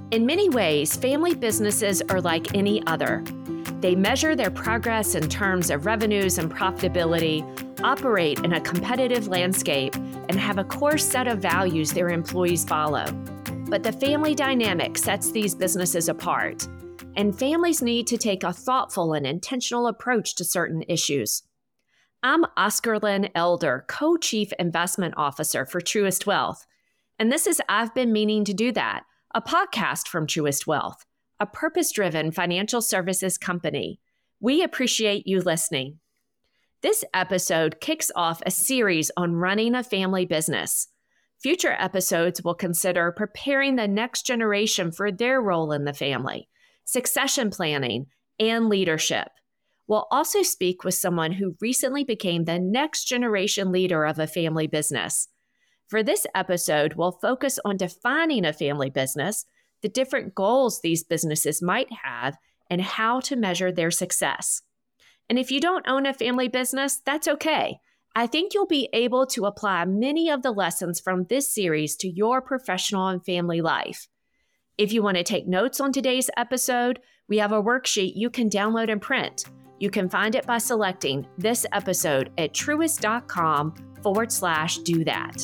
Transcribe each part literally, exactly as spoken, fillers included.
In many ways, family businesses are like any other. They measure their progress in terms of revenues and profitability, operate in a competitive landscape, and have a core set of values their employees follow. But the family dynamic sets these businesses apart, and families need to take a thoughtful and intentional approach to certain issues. I'm Oscar Lynn Elder, Co-Chief Investment Officer for Truist Wealth, and this is I've Been Meaning to Do That, a podcast from Truist Wealth, a purpose-driven financial services company. We appreciate you listening. This episode kicks off a series on running a family business. Future episodes will consider preparing the next generation for their role in the family, succession planning, and leadership. We'll also speak with someone who recently became the next generation leader of a family business. For this episode, we'll focus on defining a family business, the different goals these businesses might have, and how to measure their success. And if you don't own a family business, that's okay. I think you'll be able to apply many of the lessons from this series to your professional and family life. If you want to take notes on today's episode, we have a worksheet you can download and print. You can find it by selecting this episode at truist.com forward slash do that.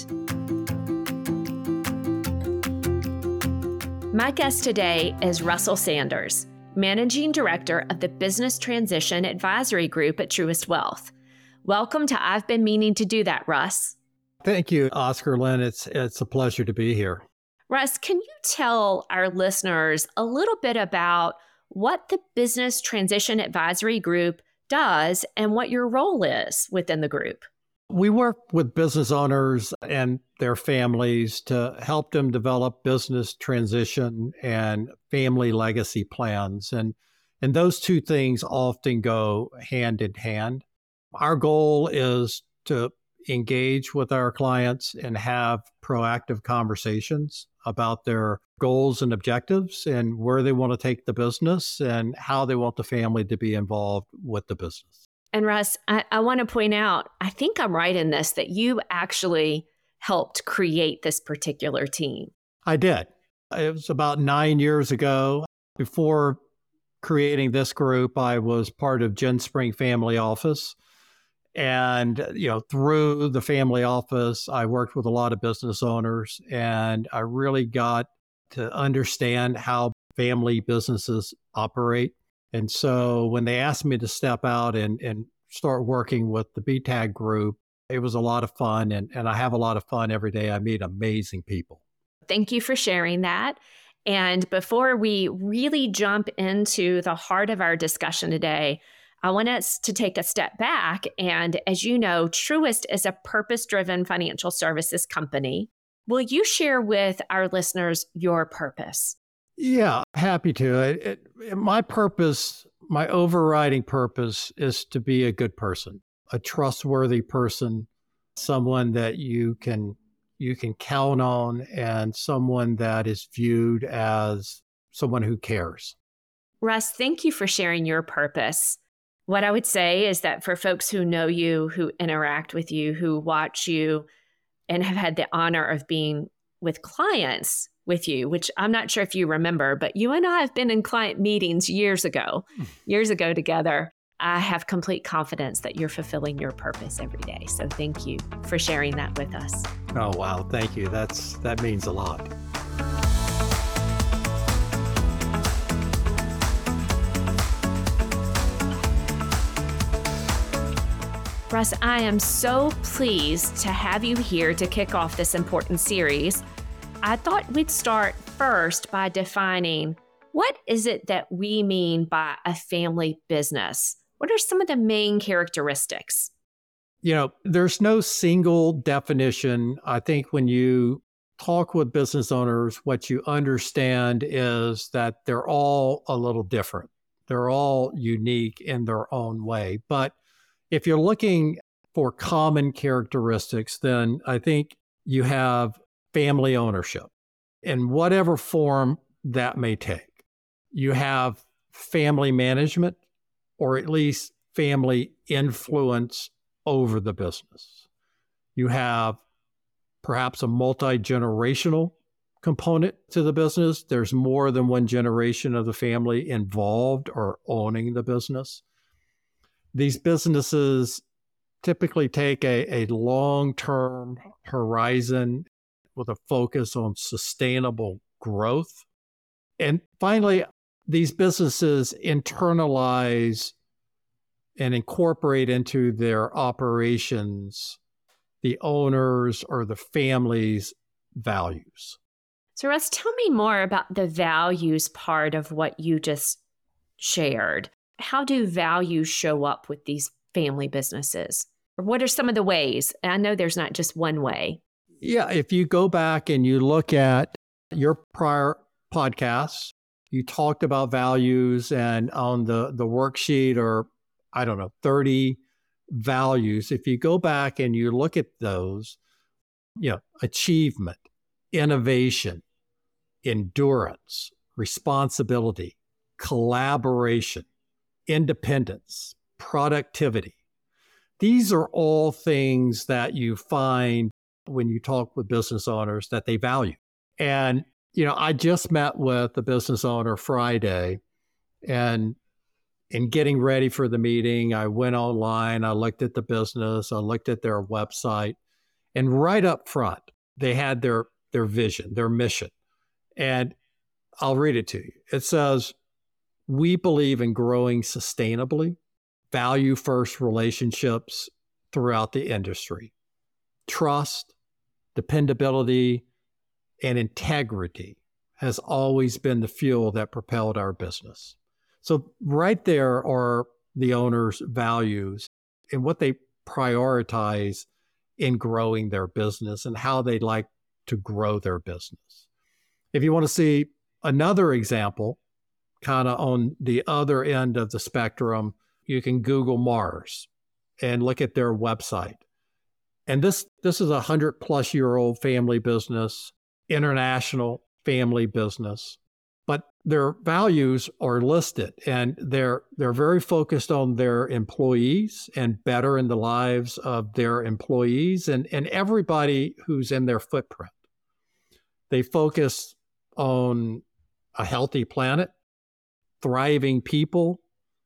My guest today is Russell Sanders, Managing Director of the Business Transition Advisory Group at Truist Wealth. Welcome to I've Been Meaning to Do That, Russ. Thank you, Oscar Lynn. It's, it's a pleasure to be here. Russ, can you tell our listeners a little bit about what the Business Transition Advisory Group does and what your role is within the group? We work with business owners and their families to help them develop business transition and family legacy plans. And, and those two things often go hand in hand. Our goal is to engage with our clients and have proactive conversations about their goals and objectives and where they want to take the business and how they want the family to be involved with the business. And Russ, I, I want to point out, I think I'm right in this, that you actually helped create this particular team. I did. It was about nine years ago. Before creating this group, I was part of GenSpring Family Office. And, you know, through the family office, I worked with a lot of business owners, and I really got to understand how family businesses operate. And so when they asked me to step out and, and start working with the B T A G group, it was a lot of fun. And, and I have a lot of fun every day. I meet amazing people. Thank you for sharing that. And before we really jump into the heart of our discussion today, I want us to take a step back. And as you know, Truist is a purpose-driven financial services company. Will you share with our listeners your purpose? Yeah, happy to. It, it, my purpose, my overriding purpose is to be a good person, a trustworthy person, someone that you can you can count on, and someone that is viewed as someone who cares. Russ, thank you for sharing your purpose. What I would say is that for folks who know you, who interact with you, who watch you, and have had the honor of being with clients with you, which I'm not sure if you remember, but you and I have been in client meetings years ago, years ago together. I have complete confidence that you're fulfilling your purpose every day. So thank you for sharing that with us. Oh, wow. Thank you. That's that means a lot. Russ, I am so pleased to have you here to kick off this important series. I thought we'd start first by defining what is it that we mean by a family business? What are some of the main characteristics? You know, there's no single definition. I think when you talk with business owners, what you understand is that they're all a little different. They're all unique in their own way. But if you're looking for common characteristics, then I think you have family ownership in whatever form that may take. You have family management, or at least family influence over the business. You have perhaps a multi-generational component to the business. There's more than one generation of the family involved or owning the business. These businesses typically take a, a long-term horizon with a focus on sustainable growth. And finally, these businesses internalize and incorporate into their operations the owners or the family's values. So Russ, tell me more about the values part of what you just shared. How do values show up with these family businesses? Or what are some of the ways? And I know there's not just one way. Yeah, if you go back and you look at your prior podcasts, you talked about values, and on the, the worksheet, or I don't know, thirty values. If you go back and you look at those, you know, achievement, innovation, endurance, responsibility, collaboration, independence, productivity. These are all things that you find when you talk with business owners that they value. And, you know, I just met with a business owner Friday, and in getting ready for the meeting, I went online, I looked at the business, I looked at their website, and right up front, they had their, their vision, their mission. And I'll read it to you. It says, "We believe in growing sustainably, value first relationships throughout the industry. Trust, dependability, and integrity has always been the fuel that propelled our business." So right there are the owner's values and what they prioritize in growing their business and how they like to grow their business. If you want to see another example, kind of on the other end of the spectrum, you can Google Mars and look at their website. And this, this is a hundred plus year old family business, international family business, but their values are listed, and they're, they're very focused on their employees and better in the lives of their employees and, and everybody who's in their footprint. They focus on a healthy planet, thriving people,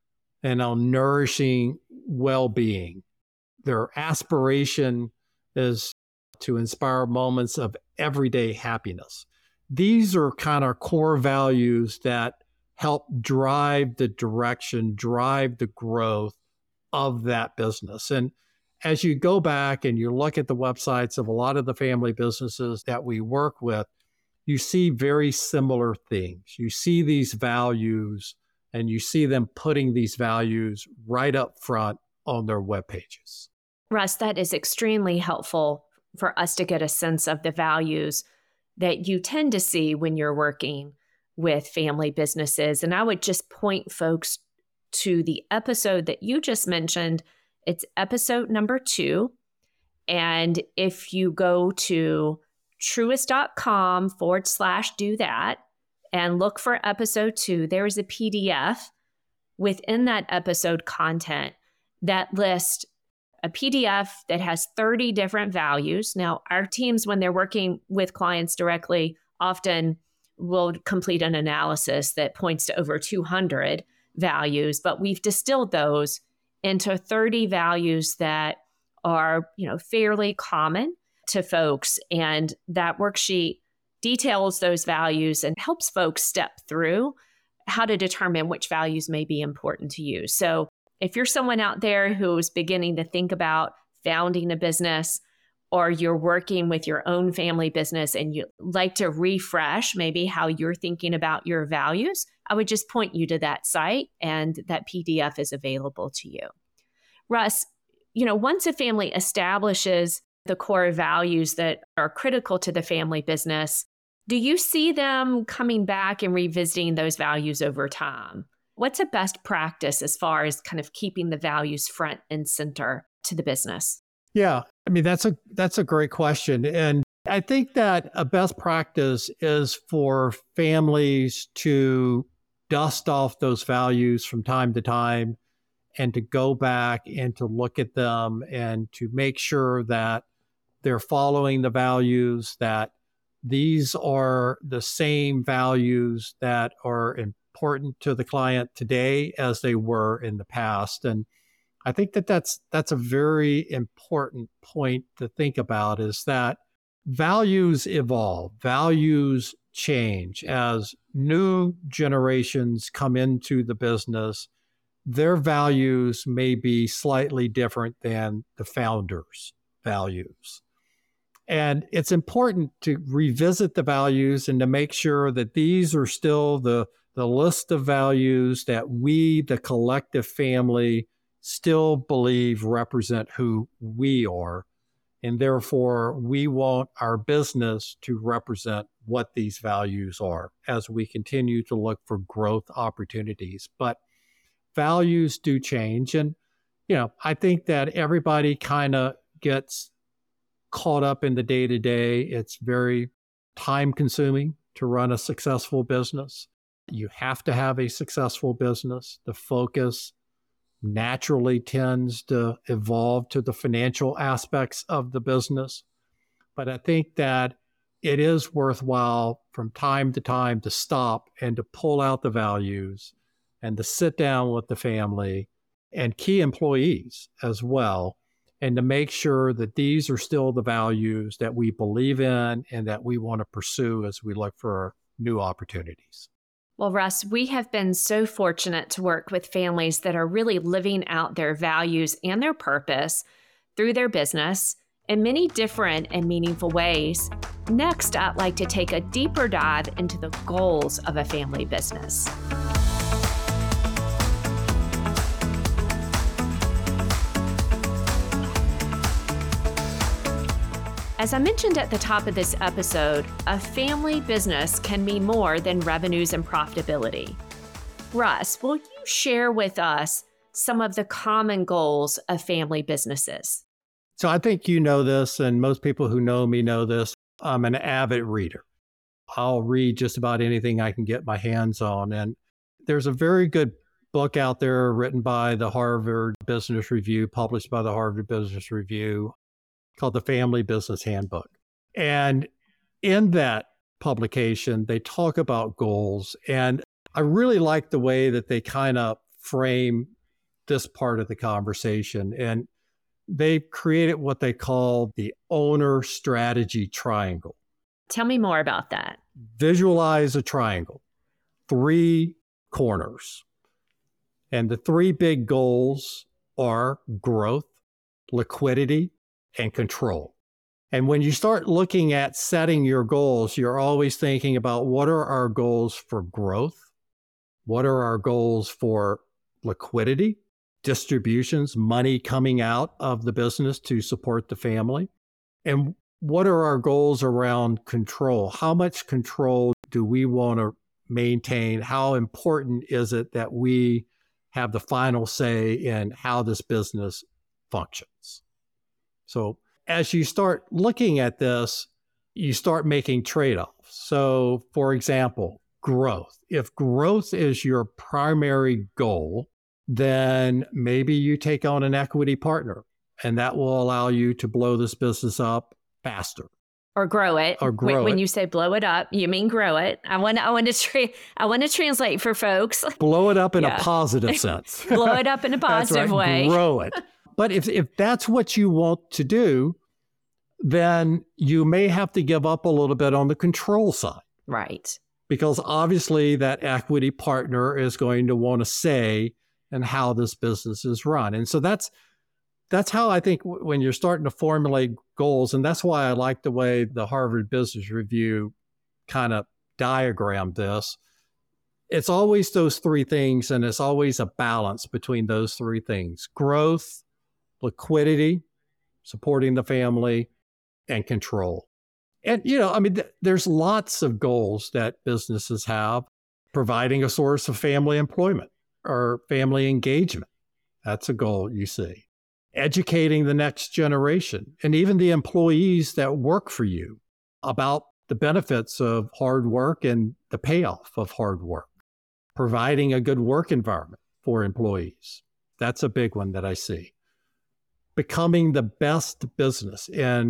and on nourishing well-being. Their aspiration is to inspire moments of everyday happiness. These are kind of core values that help drive the direction, drive the growth of that business. And as you go back and you look at the websites of a lot of the family businesses that we work with, you see very similar things. You see these values, and you see them putting these values right up front on their web pages. Russ, that is extremely helpful for us to get a sense of the values that you tend to see when you're working with family businesses. And I would just point folks to the episode that you just mentioned. It's episode number two. And if you go to truist.com forward slash do that and look for episode two, there is a P D F within that episode content that lists a P D F that has thirty different values. Now, our teams, when they're working with clients directly, often will complete an analysis that points to over two hundred values, but we've distilled those into thirty values that are, you know, fairly common to folks. And that worksheet details those values and helps folks step through how to determine which values may be important to you. So if you're someone out there who's beginning to think about founding a business, or you're working with your own family business and you like to refresh maybe how you're thinking about your values, I would just point you to that site, and that P D F is available to you. Russ, you know, once a family establishes the core values that are critical to the family business, do you see them coming back and revisiting those values over time? What's a best practice as far as kind of keeping the values front and center to the business? Yeah, I mean, that's a that's a great question. And I think that a best practice is for families to dust off those values from time to time and to go back and to look at them and to make sure that they're following the values, that these are the same values that are important to the client today as they were in the past. And I think that that's, that's a very important point to think about, is that values evolve, values change as new generations come into the business. Their values may be slightly different than the founders' values. And it's important to revisit the values and to make sure that these are still the, the list of values that we, the collective family, still believe represent who we are. And therefore, we want our business to represent what these values are as we continue to look for growth opportunities. But values do change. And, you know, I think that everybody kind of gets caught up in the day-to-day. It's very time-consuming to run a successful business. You have to have a successful business. The focus naturally tends to evolve to the financial aspects of the business. But I think that it is worthwhile from time to time to stop and to pull out the values and to sit down with the family and key employees as well, and to make sure that these are still the values that we believe in and that we want to pursue as we look for new opportunities. Well, Russ, we have been so fortunate to work with families that are really living out their values and their purpose through their business in many different and meaningful ways. Next, I'd like to take a deeper dive into the goals of a family business. As I mentioned at the top of this episode, a family business can mean more than revenues and profitability. Russ, will you share with us some of the common goals of family businesses? So I think you know this, and most people who know me know this. I'm an avid reader. I'll read just about anything I can get my hands on. And there's a very good book out there written by the Harvard Business Review, published by the Harvard Business Review, called the Family Business Handbook. And in that publication, they talk about goals. And I really like the way that they kind of frame this part of the conversation. And they created what they call the owner strategy triangle. Tell me more about that. Visualize a triangle, three corners. And the three big goals are growth, liquidity, and control. And when you start looking at setting your goals, you're always thinking about what are our goals for growth? What are our goals for liquidity, distributions, money coming out of the business to support the family? And what are our goals around control? How much control do we want to maintain? How important is it that we have the final say in how this business functions? So as you start looking at this, you start making trade-offs. So for example, growth. If growth is your primary goal, then maybe you take on an equity partner, and that will allow you to blow this business up faster. Or grow it. Or grow when, it. When you say blow it up, you mean grow it. I want, I want to tra- I want to translate for folks. Blow it up in Yeah. a positive sense. Blow it up in a That's positive right. way. Grow it. But if, if that's what you want to do, then you may have to give up a little bit on the control side. Right. Because obviously that equity partner is going to want to say in how this business is run. And so that's that's how I think w- when you're starting to formulate goals, and that's why I like the way the Harvard Business Review kind of diagrammed this. It's always those three things, and it's always a balance between those three things: growth, liquidity, supporting the family, and control. And, you know, I mean, th- there's lots of goals that businesses have. Providing a source of family employment or family engagement. That's a goal you see. Educating the next generation and even the employees that work for you about the benefits of hard work and the payoff of hard work. Providing a good work environment for employees. That's a big one that I see. Becoming the best business. And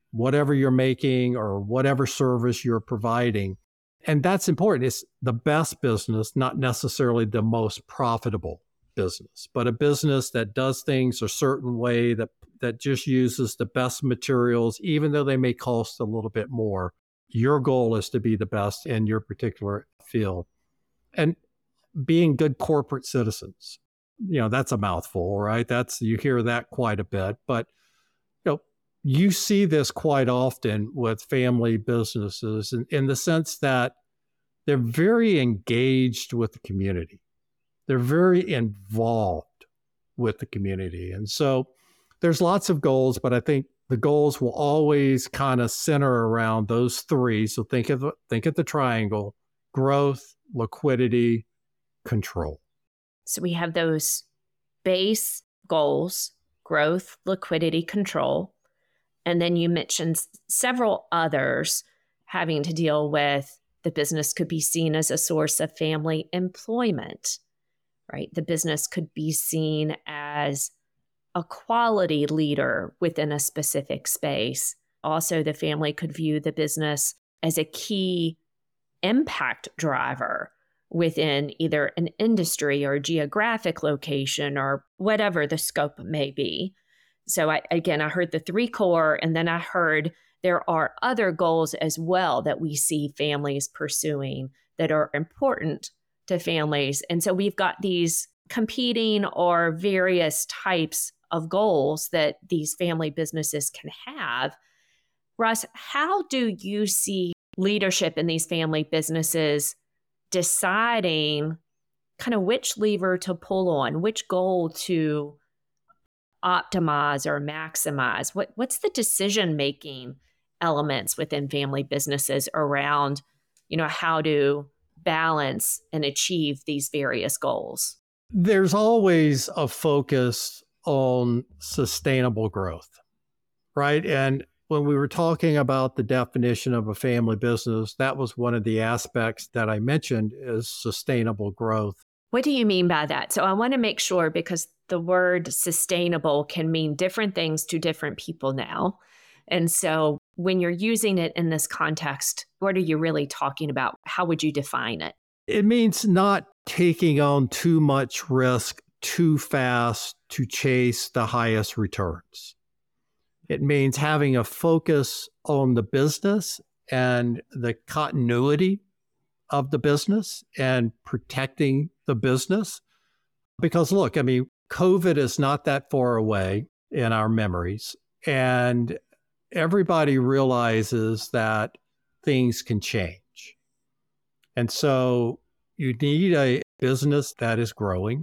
whatever you're making or whatever service you're providing. And that's important. It's the best business, not necessarily the most profitable business, but a business that does things a certain way, that that just uses the best materials, even though they may cost a little bit more. Your goal is to be the best in your particular field. And being good corporate citizens, you know, that's a mouthful, right? That's, you hear that quite a bit, but you know, you see this quite often with family businesses in, in the sense that they're very engaged with the community. They're very involved with the community. And so there's lots of goals, but I think the goals will always kind of center around those three. So think of think of the triangle: growth, liquidity, control. So we have those base goals: growth, liquidity, control. And then you mentioned several others having to deal with the business could be seen as a source of family employment, right? The business could be seen as a quality leader within a specific space. Also, the family could view the business as a key impact driver within either an industry or geographic location or whatever the scope may be. So I, again, I heard the three core, and then I heard there are other goals as well that we see families pursuing that are important to families. And so we've got these competing or various types of goals that these family businesses can have. Russ, how do you see leadership in these family businesses deciding kind of which lever to pull on, which goal to optimize or maximize? What, what's the decision-making elements within family businesses around, you know, how to balance and achieve these various goals? There's always a focus on sustainable growth, right? And when we were talking about the definition of a family business, that was one of the aspects that I mentioned is sustainable growth. What do you mean by that? So I want to make sure, because the word sustainable can mean different things to different people now. And so when you're using it in this context, what are you really talking about? How would you define it? It means not taking on too much risk too fast to chase the highest returns. It means having a focus on the business and the continuity of the business and protecting the business. Because look, I mean, COVID is not that far away in our memories. And everybody realizes that things can change. And so you need a business that is growing,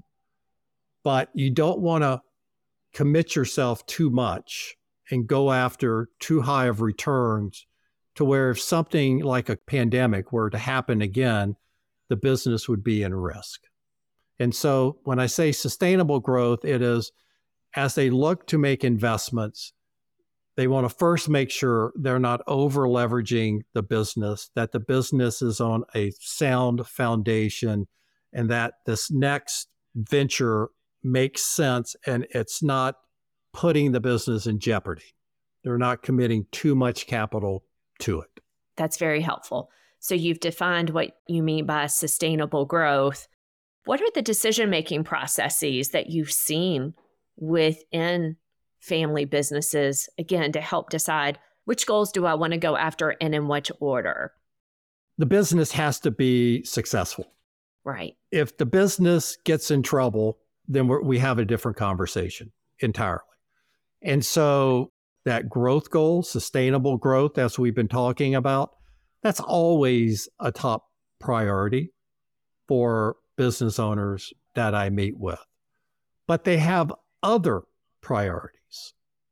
but you don't want to commit yourself too much and go after too high of returns to where if something like a pandemic were to happen again, the business would be in risk. And so when I say sustainable growth, it is as they look to make investments, they want to first make sure they're not over leveraging the business, that the business is on a sound foundation, and that this next venture makes sense and it's not putting the business in jeopardy. They're not committing too much capital to it. That's very helpful. So you've defined what you mean by sustainable growth. What are the decision-making processes that you've seen within family businesses, again, to help decide which goals do I want to go after and in which order? The business has to be successful. Right. If the business gets in trouble, then we're, we have a different conversation entirely. And so that growth goal, sustainable growth, as we've been talking about, that's always a top priority for business owners that I meet with. But they have other priorities.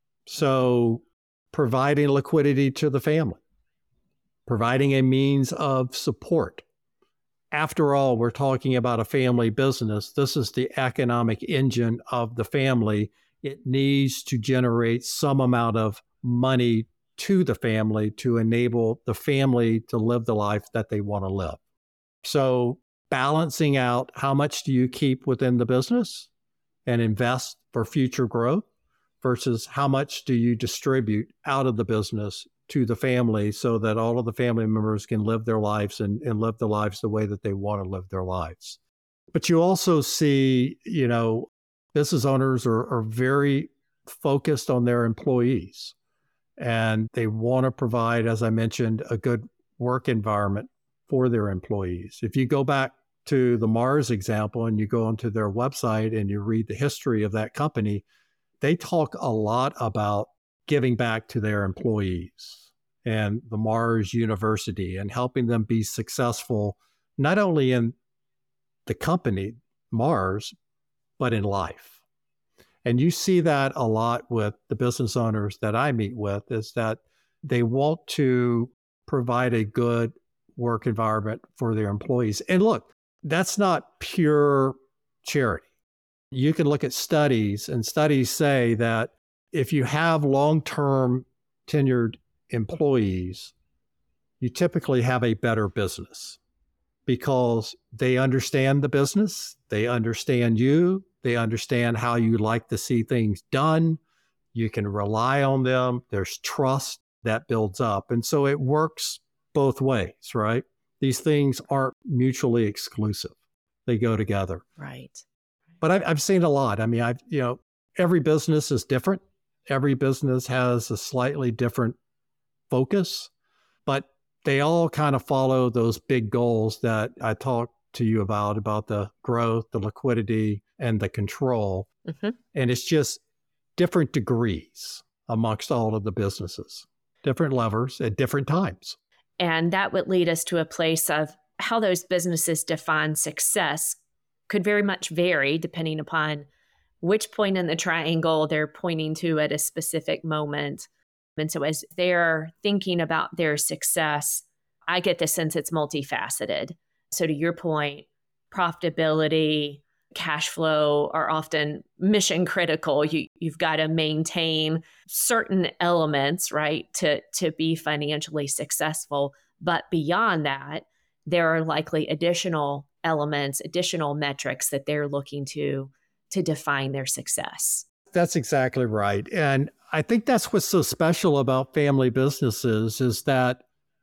So providing liquidity to the family, providing a means of support. After all, we're talking about a family business. This is the economic engine of the family. It needs to generate some amount of money to the family to enable the family to live the life that they want to live. So balancing out how much do you keep within the business and invest for future growth versus how much do you distribute out of the business to the family so that all of the family members can live their lives and, and live their lives the way that they want to live their lives. But you also see, you know, business owners are, are very focused on their employees, and they want to provide, as I mentioned, a good work environment for their employees. If you go back to the Mars example and you go onto their website and you read the history of that company, they talk a lot about giving back to their employees and the Mars University and helping them be successful, not only in the company, Mars, but in life. And you see that a lot with the business owners that I meet with, is that they want to provide a good work environment for their employees. And look, that's not pure charity. You can look at studies, and studies say that if you have long-term tenured employees, you typically have a better business because they understand the business, they understand you, they understand how you like to see things done. You can rely on them. There's trust that builds up. And so it works both ways, right? These things aren't mutually exclusive. They go together. Right. But I've, I've seen a lot. I mean, I've, you know, every business is different. Every business has a slightly different focus, but they all kind of follow those big goals that I talked to you about, about the growth, the liquidity, and the control. Mm-hmm. And it's just different degrees amongst all of the businesses, different levers at different times. And that would lead us to a place of how those businesses define success could very much vary depending upon which point in the triangle they're pointing to at a specific moment. And so as they're thinking about their success, I get the sense it's multifaceted. So to your point, profitability, cash flow are often mission critical. You, you've got to maintain certain elements, right, to, to be financially successful. But beyond that, there are likely additional elements, additional metrics that they're looking to to define their success. That's exactly right. And I think that's what's so special about family businesses is that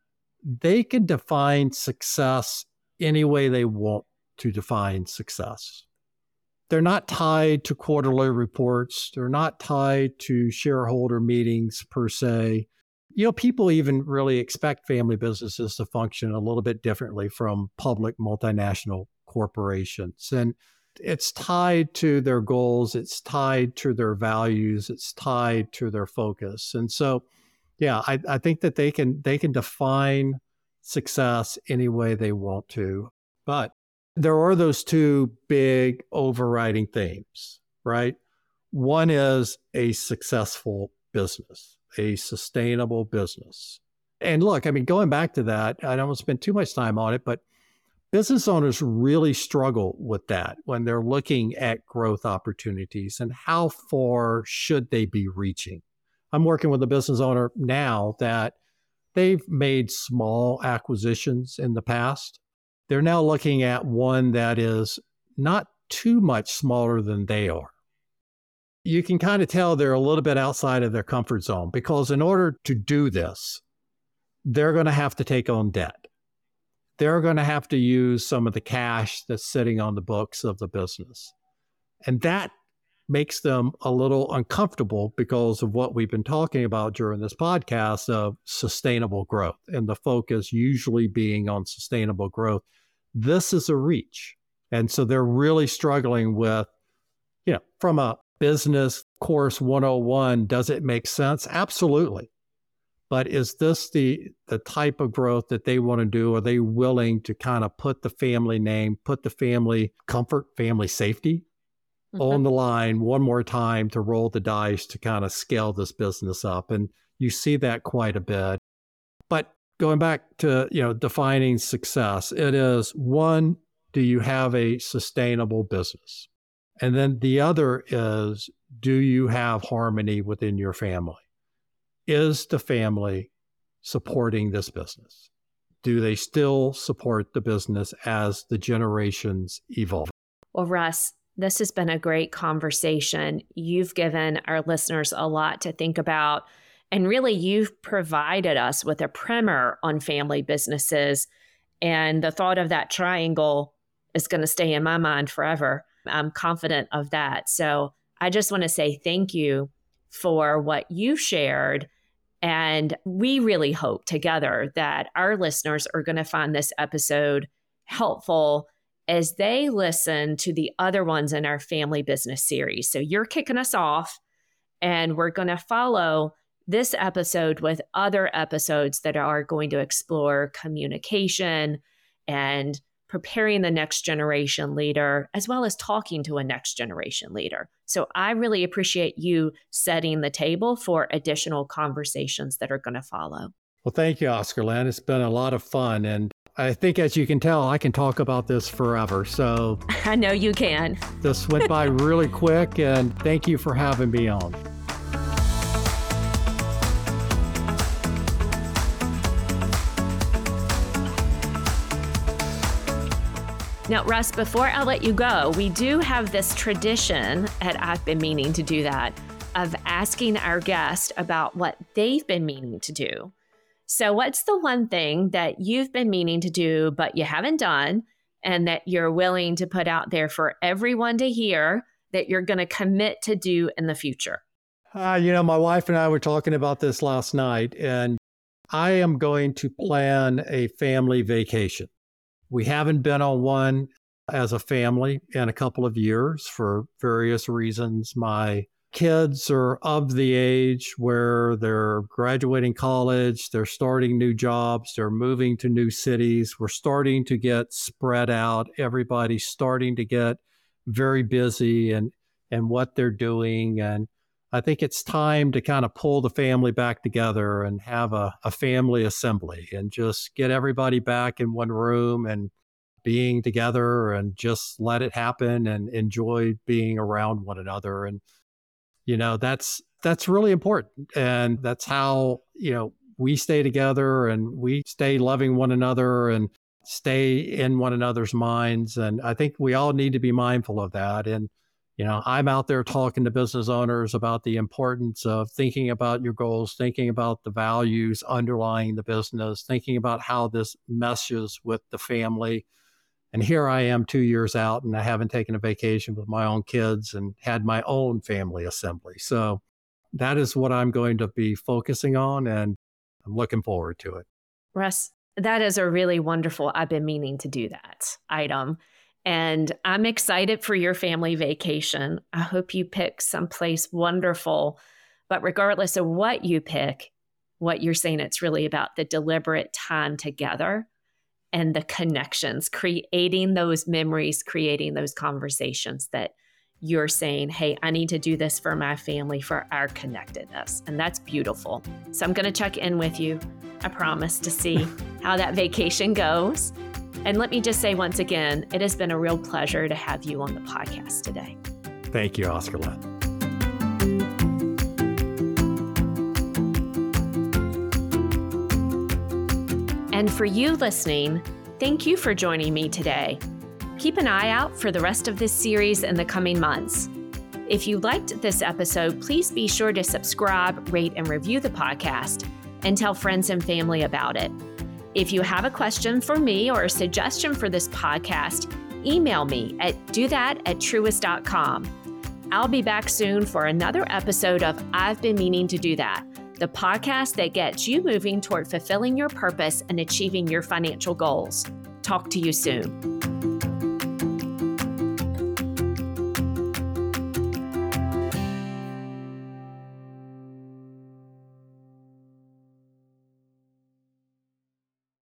they can define success any way they want to define success. They're not tied to quarterly reports. They're not tied to shareholder meetings per se. You know, people even really expect family businesses to function a little bit differently from public multinational corporations. And it's tied to their goals. It's tied to their values. It's tied to their focus. And so, yeah, I, I think that they can they can define success any way they want to. But there are those two big overriding themes, right? One is a successful business, a sustainable business. And look, I mean, going back to that, I don't want to spend too much time on it, but business owners really struggle with that when they're looking at growth opportunities and how far should they be reaching. I'm working with a business owner now that they've made small acquisitions in the past. They're now looking at one that is not too much smaller than they are. You can kind of tell they're a little bit outside of their comfort zone because in order to do this, they're going to have to take on debt. They're going to have to use some of the cash that's sitting on the books of the business. And that makes them a little uncomfortable because of what we've been talking about during this podcast of sustainable growth and the focus usually being on sustainable growth. This is a reach. And so they're really struggling with, you know, from a business course one oh one, does it make sense? Absolutely. But is this the the type of growth that they want to do? Are they willing to kind of put the family name, put the family comfort, family safety mm-hmm. on the line one more time to roll the dice to kind of scale this business up? And you see that quite a bit. But going back to, you know, defining success, it is one, do you have a sustainable business? And then the other is, do you have harmony within your family? Is the family supporting this business? Do they still support the business as the generations evolve? Well, Russ, This has been a great conversation. You've given our listeners a lot to think about, and really you've provided us with a primer on family businesses. And the thought of that triangle is going to stay in my mind forever. I'm confident of that. So I just want to say thank you for what you shared. And we really hope together that our listeners are going to find this episode helpful as they listen to the other ones in our family business series. So you're kicking us off, and we're going to follow this episode with other episodes that are going to explore communication and preparing the next generation leader, as well as talking to a next generation leader. So I really appreciate you setting the table for additional conversations that are going to follow. Well, thank you, Oscar Lynn. It's been a lot of fun. And I think, as you can tell, I can talk about this forever. So I know you can. This went by really quick, and thank you for having me on. Now, Russ, before I let you go, we do have this tradition, and I've been meaning to do that, of asking our guest about what they've been meaning to do. So what's the one thing that you've been meaning to do, but you haven't done, and that you're willing to put out there for everyone to hear that you're going to commit to do in the future? Uh, you know, my wife and I were talking about this last night, and I am going to plan a family vacation. We haven't been on one as a family in a couple of years for various reasons. My kids are of the age where they're graduating college, they're starting new jobs, they're moving to new cities. We're starting to get spread out. Everybody's starting to get very busy and and what they're doing. And I think it's time to kind of pull the family back together and have a, a family assembly and just get everybody back in one room and being together and just let it happen and enjoy being around one another. And, you know, that's, that's really important. And that's how, you know, we stay together and we stay loving one another and stay in one another's minds. And I think we all need to be mindful of that. And, you know, I'm out there talking to business owners about the importance of thinking about your goals, thinking about the values underlying the business, thinking about how this meshes with the family. And here I am two years out and I haven't taken a vacation with my own kids and had my own family assembly. So that is what I'm going to be focusing on, and I'm looking forward to it. Russ, that is a really wonderful, I've been meaning to do that item. And I'm excited for your family vacation. I hope you pick someplace wonderful. But regardless of what you pick, what you're saying, it's really about the deliberate time together and the connections, creating those memories, creating those conversations that you're saying, hey, I need to do this for my family, for our connectedness. And that's beautiful. So I'm going to check in with you, I promise, to see how that vacation goes. And let me just say once again, it has been a real pleasure to have you on the podcast today. Thank you, Oscar Lynn. And for you listening, thank you for joining me today. Keep an eye out for the rest of this series in the coming months. If you liked this episode, please be sure to subscribe, rate, and review the podcast, and tell friends and family about it. If you have a question for me or a suggestion for this podcast, email me at do that at truist dot com. I'll be back soon for another episode of I've Been Meaning to Do That, the podcast that gets you moving toward fulfilling your purpose and achieving your financial goals. Talk to you soon.